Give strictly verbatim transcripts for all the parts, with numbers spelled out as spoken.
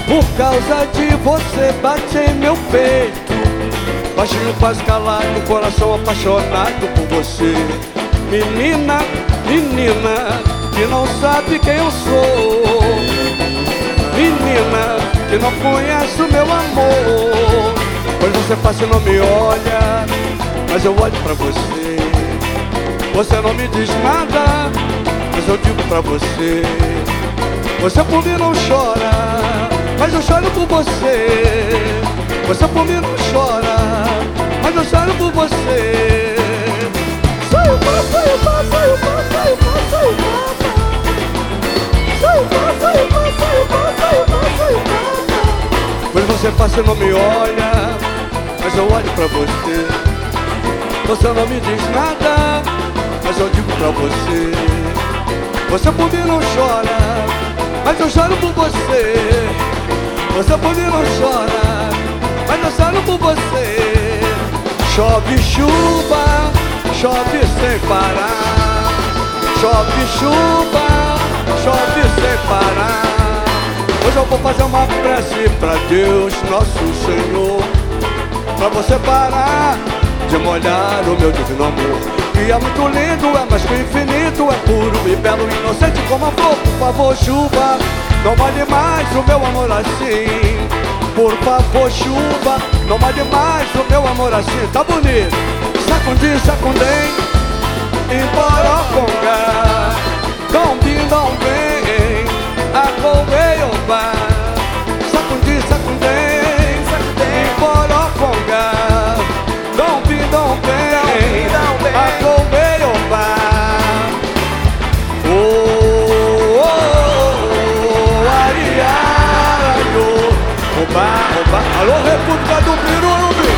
Por causa de você bate em meu peito, baixinho quase calado, coração apaixonado por você. Menina, menina, que não sabe quem eu sou. Menina, que não conhece o meu amor. Pois você fácil não me olha, mas eu olho pra você. Você não me diz nada, mas eu digo pra você. Você por mim não chora, mas eu choro por você. Você por mim não chora, mas eu choro por você. Saiu pá, saiu pá, saiu pá, saiu pá, saiu pá. Saiu pá, saiu pá, saiu pá, saiu pá, saiu pá. Pois você passa e não me olha, mas eu olho pra você. Você não me diz nada, mas eu digo pra você. Você por mim não chora, mas eu choro por você. Você por mim não chora, mas eu choro por você. Chove chuva, chove sem parar. Chove chuva, chove sem parar. Hoje eu vou fazer uma prece pra Deus, nosso Senhor, pra você parar de molhar o meu divino amor. Que é muito lindo, é mais que o infinito, é puro e belo, inocente como a flor. Por favor, chuva, não molhe mais o meu amor assim. Por favor, chuva, não molhe mais o meu amor assim. Tá bonito. Sacundi, sacundem, embora conga. Dombi, não vem, a colmeioba. Sacundi, sacundem, embora conga. Dombi, não vem, a colmeioba. Oh, oh, ariaio. Oba, oba. Alô, República do Pirubi.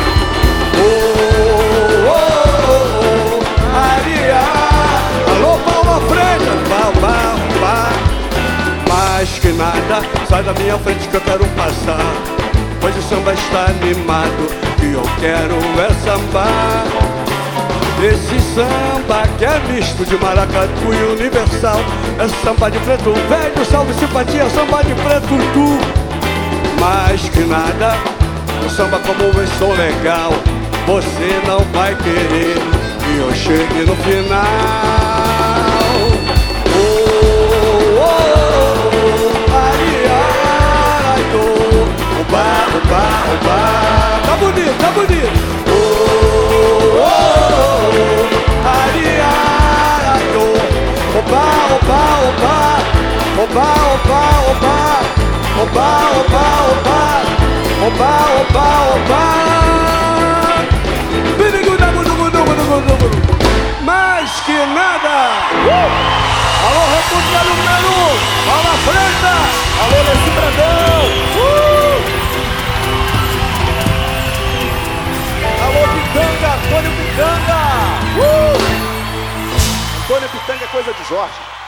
Oh, oh, oh, aria. Alô, Paula Freitas. Ba, ba, ba. Mais que nada, sai da minha frente que eu quero passar. Pois o samba está animado e eu quero é sambar. Esse samba que é misto de maracatu e universal. É samba de preto velho, salve simpatia, samba de preto tu. Mais que nada, um samba como esse som legal, você não vai querer que eu chegue no final. Oh, oh, oh, ariaio. Oba, oba, oba. Tá bonito, tá bonito. Oh, oh, oh, ariaio. Oba, oba, oba. Oba, oba, oba. Oba, oba, oba. Oba, oba, oba. Mais que nada. uh! Alô, República do Peru. Paula Freitas. Alô, Leci Brandão. uh! Alô, Pitanga, Antônio Pitanga. uh! Antônio Pitanga é coisa de Jorge.